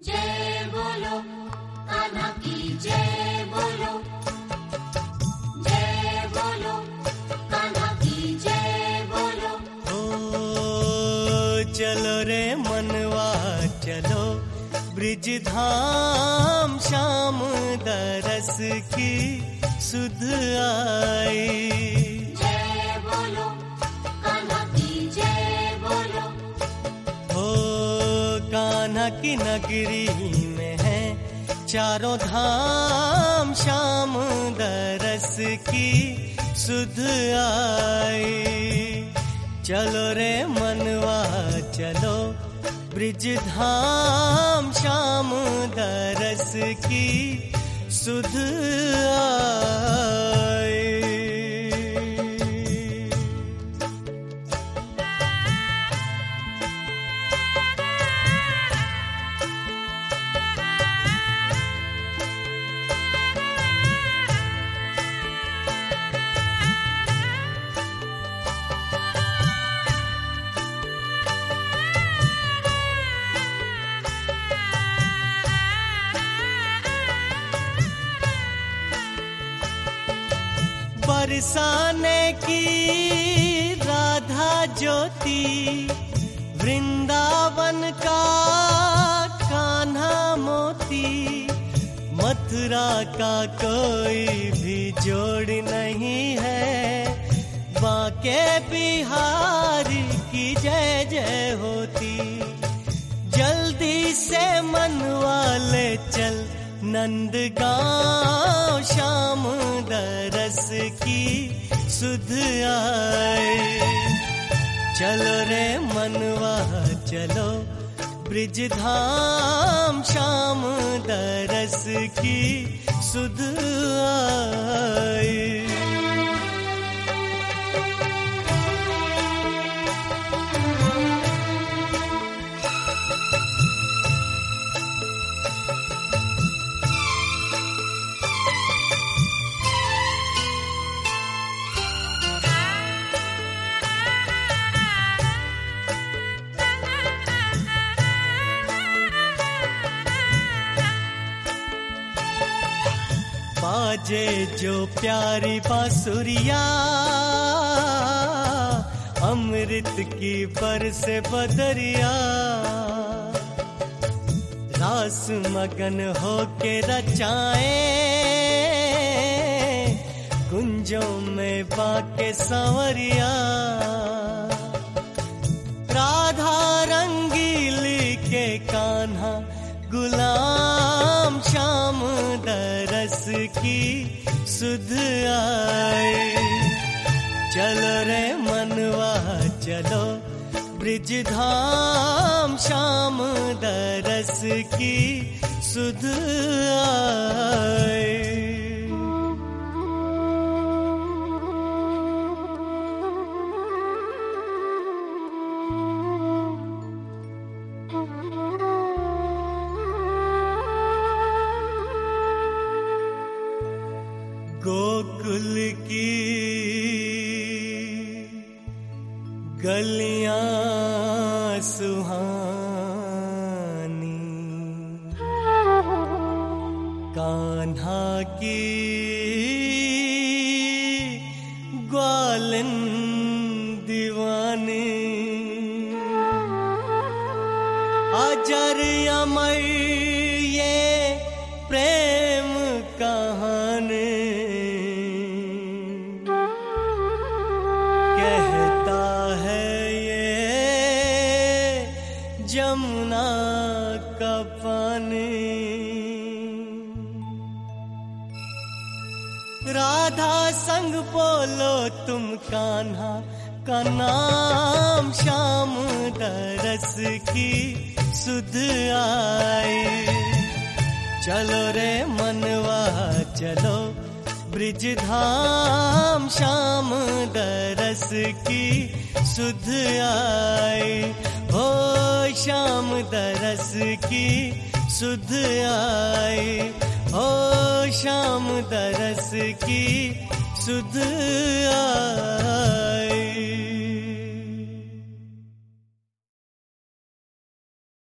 जय बोलो कान्हा की जय बोलो, जय बोलो कान्हा की जय बोलो। ओ चलो रे मनवा चलो ब्रिज धाम, शाम दरस की सुध आई। जय बोलो कान्हा की जय बोलो। ओ कान्हा की नगरी में है चारों धाम, शाम दरस की सुध आई। चलो रे मनवा चलो ब्रिज धाम, शाम दरस की सुध आई। बरसाने की राधा ज्योति, वृंदावन का कान्हा मोती। मथुरा का कोई भी जोड़ नहीं है, बांके बिहारी की जय जय होती। जल्दी से मनवा ले चल नंदगांव, शाम दरस की सुध आई। चलो रे मनवा चलो ब्रिज धाम, शाम दरस की सुध आई। बाजे जो प्यारी बांसुरिया, अमृत की बरसे बदरिया। रास मगन होके रचाए, कुंजों में बाके सांवरिया। राधा रंगीली के कान्हा गुलाम, शाम दरस की सुध आई। चलो रे मनवा चलो ब्रिज धाम, शाम दरस की सुध आई। गोकुल की गलियां सुहानी, कान्हा की ग्वालन दीवानी। अजर अमर ये प्रेम कहानी, कहता है ये जमुना का पानी। राधा संग बोलो तुम कान्हा का नाम, शाम दरस की सुध आई। चलो रे मनवा चलो ब्रिज धाम, शाम दरस की सुध आई। हो शाम दरस की सुध आई। हो शाम दरस की सुध आई।